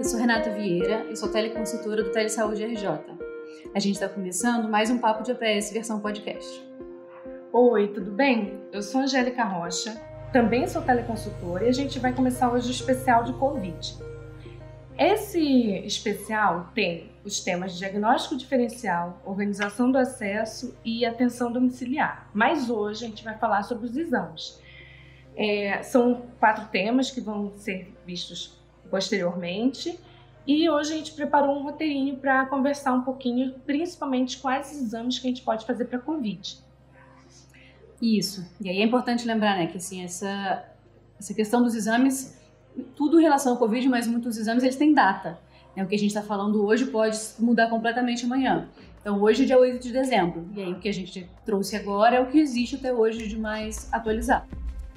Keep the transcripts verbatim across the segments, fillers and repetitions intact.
sou Renata Vieira e sou teleconsultora do Telesaúde R J. A gente está começando mais um Papo de A P S versão podcast. Oi, tudo bem? Eu sou Angélica Rocha, também sou teleconsultora e a gente vai começar hoje o especial de Covid. Esse especial tem os temas de diagnóstico diferencial, organização do acesso e atenção domiciliar. Mas hoje a gente vai falar sobre os exames. É, são quatro temas que vão ser vistos posteriormente e hoje a gente preparou um roteirinho para conversar um pouquinho, principalmente quais exames que a gente pode fazer para Covid. Isso, e aí é importante lembrar, né, que assim, essa, essa questão dos exames, tudo em relação ao Covid, mas muitos exames eles têm data. Né? O que a gente está falando hoje pode mudar completamente amanhã. Então hoje é dia oito de dezembro, e aí o que a gente trouxe agora é o que existe até hoje de mais atualizado.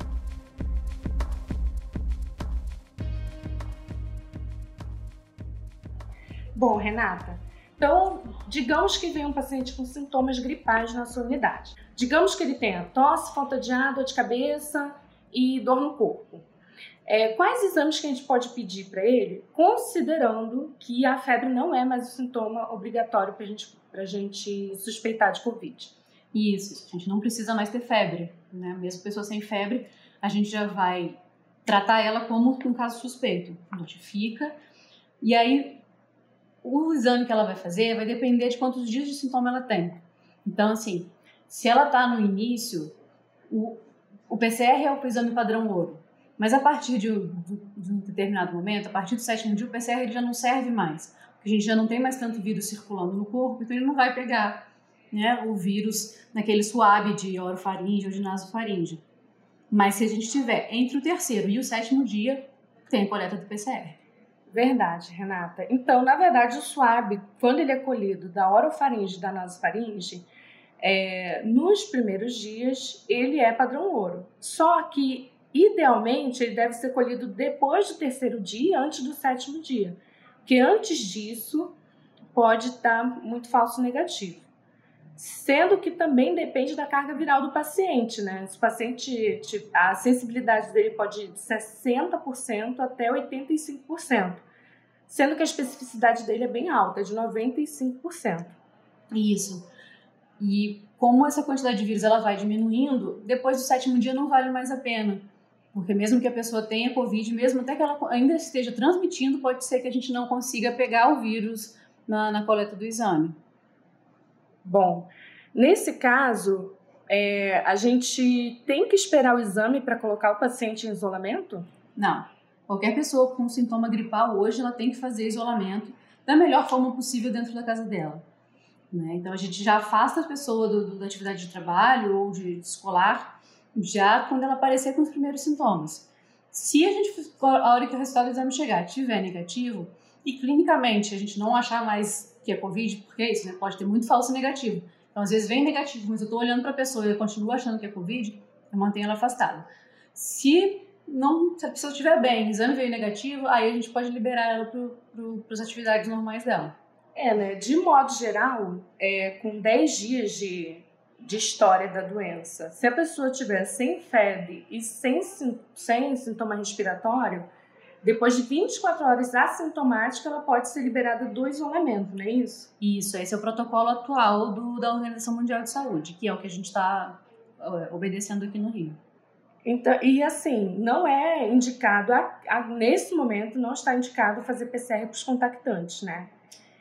Bom, Renata, então, digamos que vem um paciente com sintomas gripais na sua unidade. Digamos que ele tenha tosse, falta de ar, dor de cabeça e dor no corpo. É, quais exames que a gente pode pedir para ele, considerando que a febre não é mais o sintoma obrigatório para gente, a gente suspeitar de Covid? Isso, a gente não precisa mais ter febre, né? Mesmo pessoa sem febre, a gente já vai tratar ela como um caso suspeito. Notifica, e aí o exame que ela vai fazer vai depender de quantos dias de sintoma ela tem. Então, assim, se ela está no início, o, o P C R é o exame padrão ouro. Mas a partir de, de, de um determinado momento, a partir do sétimo dia, o P C R ele já não serve mais. Porque a gente já não tem mais tanto vírus circulando no corpo, então ele não vai pegar, né, o vírus naquele suave de orofaringe ou de nasofaringe. Mas se a gente tiver entre o terceiro e o sétimo dia, tem coleta do P C R. Verdade, Renata. Então, na verdade, o swab, quando ele é colhido da orofaringe e da nasofaringe, é, nos primeiros dias, ele é padrão ouro. Só que, idealmente, ele deve ser colhido depois do terceiro dia, antes do sétimo dia. Porque antes disso, pode estar muito falso negativo. Sendo que também depende da carga viral do paciente, né? Se o paciente, a sensibilidade dele pode ir de sessenta por cento até oitenta e cinco por cento. Sendo que a especificidade dele é bem alta, de noventa e cinco por cento. Isso. E como essa quantidade de vírus ela vai diminuindo, depois do sétimo dia não vale mais a pena. Porque mesmo que a pessoa tenha Covid, mesmo até que ela ainda esteja transmitindo, pode ser que a gente não consiga pegar o vírus na, na coleta do exame. Bom, nesse caso, é, a gente tem que esperar o exame para colocar o paciente em isolamento? Não. Qualquer pessoa com sintoma gripal hoje, ela tem que fazer isolamento da melhor forma possível dentro da casa dela. Né? Então, a gente já afasta a pessoa do, do, da atividade de trabalho ou de, de escolar já quando ela aparecer com os primeiros sintomas. Se a gente, a hora que o resultado do exame chegar, tiver negativo e clinicamente a gente não achar mais que é Covid, porque é isso, né? Pode ter muito falso negativo. Então, às vezes vem negativo, mas eu estou olhando para a pessoa e eu continuo achando que é Covid, eu mantenho ela afastada. Se, não, se a pessoa estiver bem, o exame veio negativo, aí a gente pode liberar ela para as atividades normais dela. É, né? De modo geral, é, com dez dias de, de história da doença, se a pessoa tiver sem febre e sem, sem sintoma respiratório, depois de vinte e quatro horas assintomática, ela pode ser liberada do isolamento, não é isso? Isso, esse é o protocolo atual do, da Organização Mundial de Saúde, que é o que a gente está uh, obedecendo aqui no Rio. Então, e assim, não é indicado, a, a, nesse momento, não está indicado fazer P C R para os contactantes, né?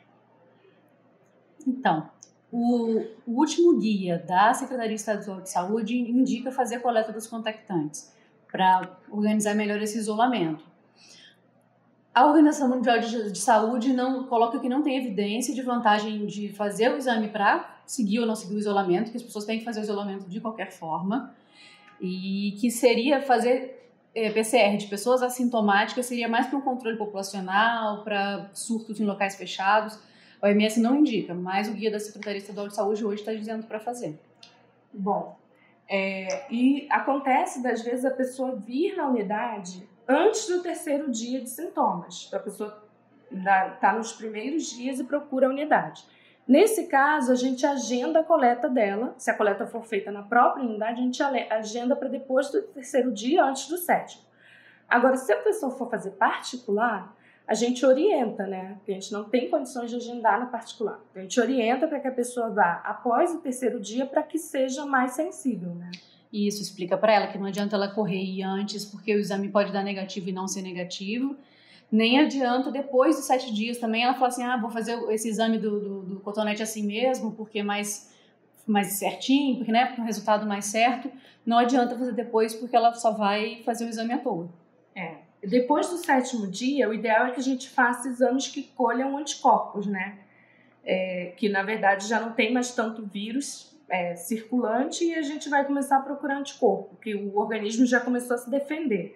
Então, o, o último guia da Secretaria Estadual de Saúde indica fazer a coleta dos contactantes para organizar melhor esse isolamento. A Organização Mundial de, de Saúde não, coloca que não tem evidência de vantagem de fazer o exame para seguir ou não seguir o isolamento, que as pessoas têm que fazer o isolamento de qualquer forma, e que seria fazer é, P C R de pessoas assintomáticas seria mais para um controle populacional, para surtos em locais fechados. A O M S não indica, mas o guia da Secretaria Estadual de Saúde hoje está dizendo para fazer. Bom, é, e acontece das vezes a pessoa vir na unidade antes do terceiro dia de sintomas. A pessoa está nos primeiros dias e procura a unidade. Nesse caso, a gente agenda a coleta dela. Se a coleta for feita na própria unidade, a gente agenda para depois do terceiro dia, antes do sétimo. Agora, se a pessoa for fazer particular, a gente orienta, né? Porque a gente não tem condições de agendar no particular. A gente orienta para que a pessoa vá após o terceiro dia para que seja mais sensível, né? E isso explica para ela que não adianta ela correr e ir antes, porque o exame pode dar negativo e não ser negativo. Nem adianta depois dos sete dias também ela falar assim, ah, vou fazer esse exame do, do, do cotonete assim mesmo, porque é mais, mais certinho, porque, né, porque é um resultado mais certo. Não adianta fazer depois, porque ela só vai fazer o exame à toa. É. Depois do sétimo dia, o ideal é que a gente faça exames que colham anticorpos, né? É, que, na verdade, já não tem mais tanto vírus é, circulante e a gente vai começar a procurar anticorpo, que o organismo já começou a se defender.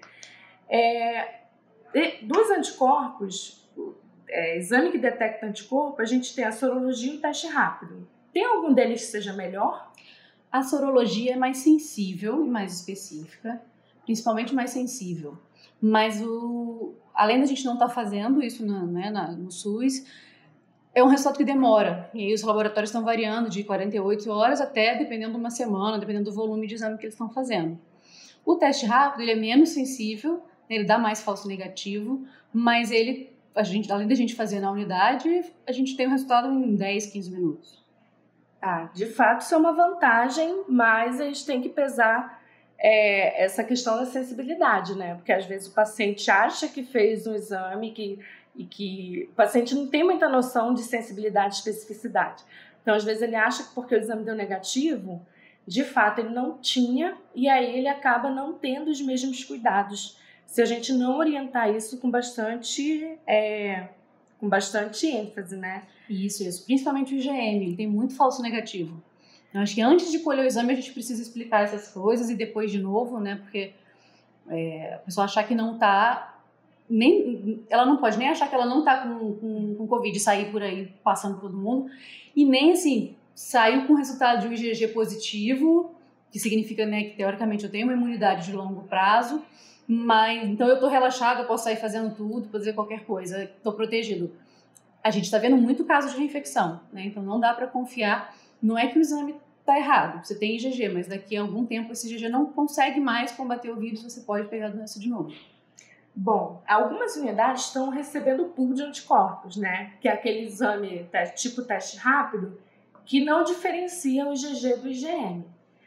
É, dos anticorpos, é, exame que detecta anticorpo, a gente tem a sorologia e o teste rápido. Tem algum deles que seja melhor? A sorologia é mais sensível e mais específica, principalmente mais sensível. Mas, o, além da gente não estar tá fazendo isso no, né, na, no SUS, é um resultado que demora. E aí os laboratórios estão variando de quarenta e oito horas até, dependendo de uma semana, dependendo do volume de exame que eles estão fazendo. O teste rápido, ele é menos sensível, ele dá mais falso negativo, mas ele, a gente, além da gente fazer na unidade, a gente tem o resultado em dez, quinze minutos. Ah, de fato, isso é uma vantagem, mas a gente tem que pesar é, essa questão da sensibilidade, né? Porque às vezes o paciente acha que fez um exame que, e que o paciente não tem muita noção de sensibilidade e especificidade. Então, às vezes ele acha que porque o exame deu negativo, de fato ele não tinha, e aí ele acaba não tendo os mesmos cuidados. Se a gente não orientar isso com bastante, é, com bastante ênfase, né? Isso, isso. Principalmente o I G M, ele tem muito falso negativo. Eu acho que antes de colher o exame a gente precisa explicar essas coisas e depois de novo, né? Porque é, a pessoa achar que não tá, nem, ela não pode nem achar que ela não tá com, com, com Covid e sair por aí passando por todo mundo, e nem assim, saiu com resultado de um I G G positivo, que significa, né, que teoricamente eu tenho uma imunidade de longo prazo, mas então eu tô relaxada, eu posso sair fazendo tudo, fazer qualquer coisa, tô protegido. A gente está vendo muito caso de reinfecção, né? Então não dá para confiar. Não é que o exame está errado, você tem I G G, mas daqui a algum tempo esse I G G não consegue mais combater o vírus, você pode pegar a doença de novo. Bom, algumas unidades estão recebendo pool de anticorpos, né? Que é aquele exame tipo teste rápido que não diferencia o I G G do I G M.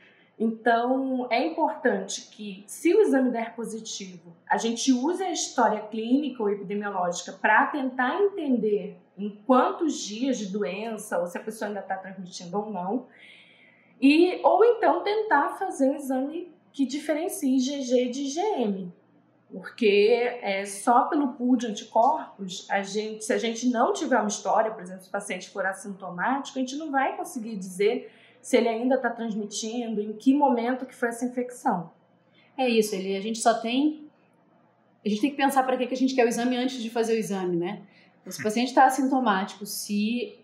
Então, é importante que, se o exame der positivo, a gente use a história clínica ou epidemiológica para tentar entender em quantos dias de doença, ou se a pessoa ainda está transmitindo ou não, e, ou então tentar fazer um exame que diferencie I G G de I G M. Porque é, só pelo pool de anticorpos, a gente, se a gente não tiver uma história, por exemplo, se o paciente for assintomático, a gente não vai conseguir dizer se ele ainda está transmitindo, em que momento que foi essa infecção. É isso, ele, a gente só tem... A gente tem que pensar para que a gente quer o exame antes de fazer o exame, né? Então, se o paciente está assintomático, se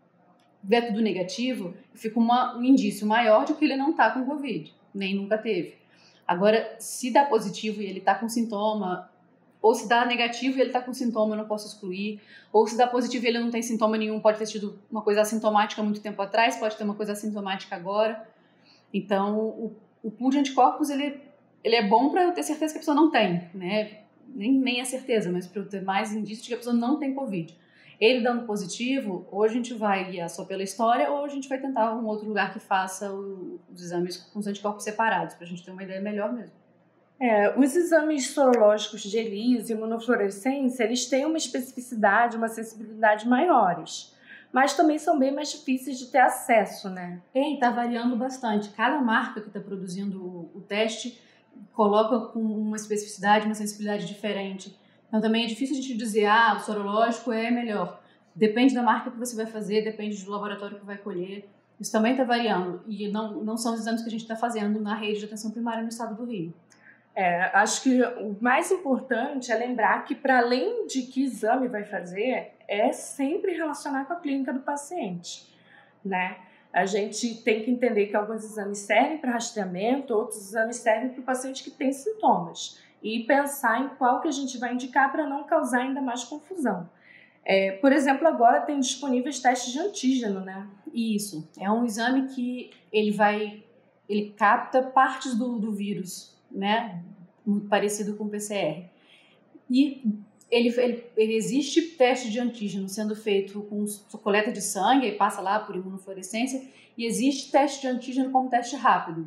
der tudo negativo, fica uma, um indício maior de que ele não está com Covid, nem nunca teve. Agora, se dá positivo e ele está com sintoma, ou se dá negativo e ele está com sintoma, eu não posso excluir, ou se dá positivo e ele não tem sintoma nenhum, pode ter tido uma coisa assintomática há muito tempo atrás, pode ter uma coisa assintomática agora. Então, o, o pool de anticorpos, ele, ele é bom para eu ter certeza que a pessoa não tem, né? Nem, nem é certeza, mas para eu ter mais indício de que a pessoa não tem Covid. Ele dando positivo, ou a gente vai guiar só pela história, ou a gente vai tentar um outro lugar que faça o, os exames com os anticorpos separados, para a gente ter uma ideia melhor mesmo. É, os exames sorológicos de ELISA e imunofluorescência, eles têm uma especificidade, uma sensibilidade maiores, mas também são bem mais difíceis de ter acesso, né? E está variando bastante. Cada marca que está produzindo o, o teste coloca com uma especificidade, uma sensibilidade diferente. Então também é difícil a gente dizer, ah, o sorológico é melhor. Depende da marca que você vai fazer, depende do laboratório que vai colher. Isso também está variando. E não, não são os exames que a gente está fazendo na rede de atenção primária no estado do Rio. É, acho que o mais importante é lembrar que, para além de que exame vai fazer, é sempre relacionar com a clínica do paciente, né? A gente tem que entender que alguns exames servem para rastreamento, outros exames servem para o paciente que tem sintomas. E pensar em qual que a gente vai indicar para não causar ainda mais confusão. É, por exemplo, agora tem disponíveis testes de antígeno, né? Isso. É um exame que ele vai... Ele capta partes do, do vírus, né? Muito parecido com o P C R. E ele, ele, ele existe teste de antígeno sendo feito com coleta de sangue, e passa lá por imunofluorescência, e existe teste de antígeno como teste rápido.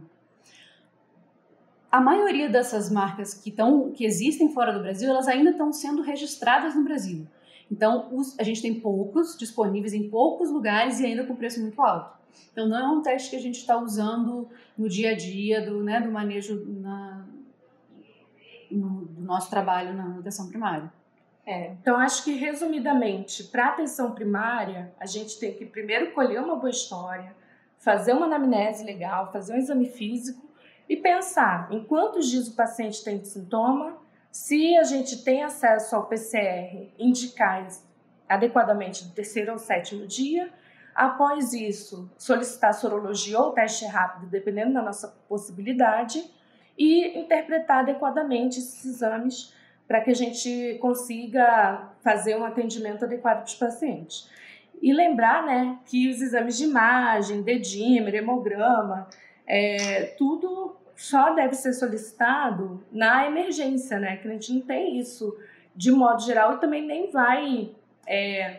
A maioria dessas marcas que, tão, que existem fora do Brasil, elas ainda estão sendo registradas no Brasil. Então, os, a gente tem poucos disponíveis em poucos lugares e ainda com preço muito alto. Então, não é um teste que a gente está usando no dia a dia do, né, do manejo na, no, do nosso trabalho na atenção primária. É, então, acho que, resumidamente, para a atenção primária, a gente tem que primeiro colher uma boa história, fazer uma anamnese legal, fazer um exame físico e pensar em quantos dias o paciente tem de sintoma, se a gente tem acesso ao P C R, indicar adequadamente do terceiro ao sétimo dia. Após isso, solicitar sorologia ou teste rápido, dependendo da nossa possibilidade, e interpretar adequadamente esses exames para que a gente consiga fazer um atendimento adequado para os pacientes. E lembrar, né, que os exames de imagem, dedímero, hemograma, é, tudo só deve ser solicitado na emergência, né, que a gente não tem isso de modo geral e também nem vai... É,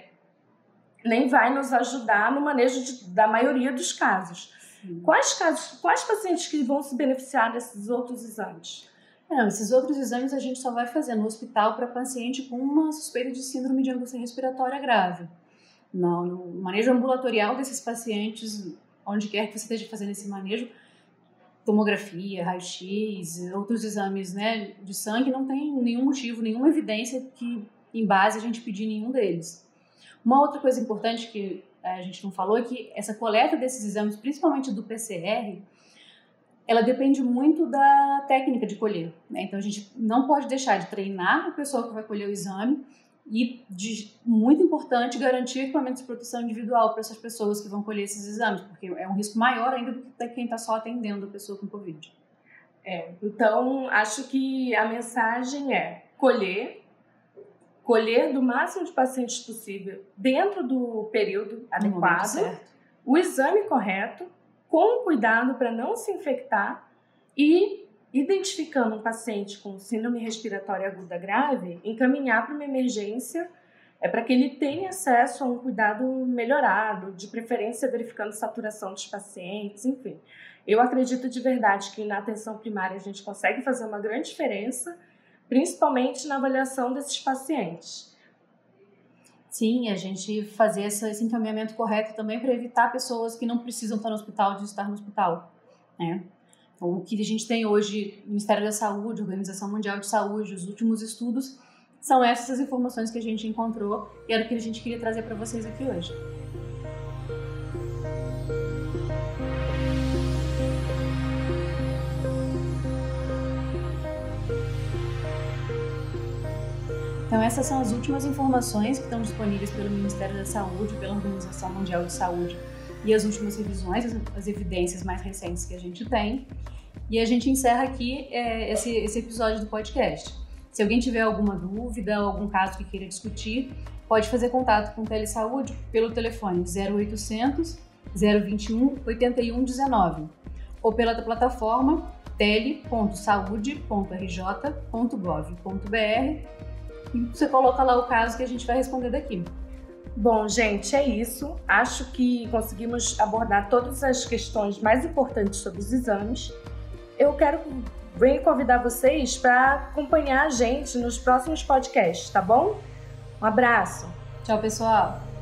nem vai nos ajudar no manejo de, da maioria dos casos. Sim. Quais casos, quais pacientes que vão se beneficiar desses outros exames? Não, esses outros exames a gente só vai fazer no hospital para paciente com uma suspeita de síndrome de angústia respiratória grave. Não, no manejo ambulatorial desses pacientes, onde quer que você esteja fazendo esse manejo, tomografia, raio-x, outros exames, né, de sangue, não tem nenhum motivo, nenhuma evidência que, em base, a gente pedir nenhum deles. Uma outra coisa importante que a gente não falou é que essa coleta desses exames, principalmente do P C R, ela depende muito da técnica de colher, né? Então, a gente não pode deixar de treinar a pessoa que vai colher o exame e, de, muito importante, garantir equipamentos de proteção individual para essas pessoas que vão colher esses exames, porque é um risco maior ainda do que quem está só atendendo a pessoa com Covid. É, então, acho que a mensagem é colher, colher do máximo de pacientes possível dentro do período adequado, o exame correto, com cuidado para não se infectar e, identificando um paciente com síndrome respiratória aguda grave, encaminhar para uma emergência é para que ele tenha acesso a um cuidado melhorado, de preferência verificando saturação dos pacientes, enfim. Eu acredito de verdade que na atenção primária a gente consegue fazer uma grande diferença, principalmente na avaliação desses pacientes. Sim, a gente fazer esse, esse encaminhamento correto também para evitar pessoas que não precisam estar no hospital de estar no hospital, né? Então, o que a gente tem hoje, Ministério da Saúde, Organização Mundial de Saúde, os últimos estudos, são essas informações que a gente encontrou e era o que a gente queria trazer para vocês aqui hoje. Então, essas são as últimas informações que estão disponíveis pelo Ministério da Saúde, pela Organização Mundial de Saúde e as últimas revisões, as, as evidências mais recentes que a gente tem. E a gente encerra aqui é, esse, esse episódio do podcast. Se alguém tiver alguma dúvida ou algum caso que queira discutir, pode fazer contato com o Telesaúde pelo telefone zero oitocentos, zero vinte e um, oitenta e um dezenove ou pela plataforma tele ponto saúde ponto r j ponto gov ponto b r e você coloca lá o caso que a gente vai responder daqui. Bom, gente, é isso. Acho que conseguimos abordar todas as questões mais importantes sobre os exames. Eu quero venho convidar vocês para acompanhar a gente nos próximos podcasts, tá bom? Um abraço. Tchau, pessoal.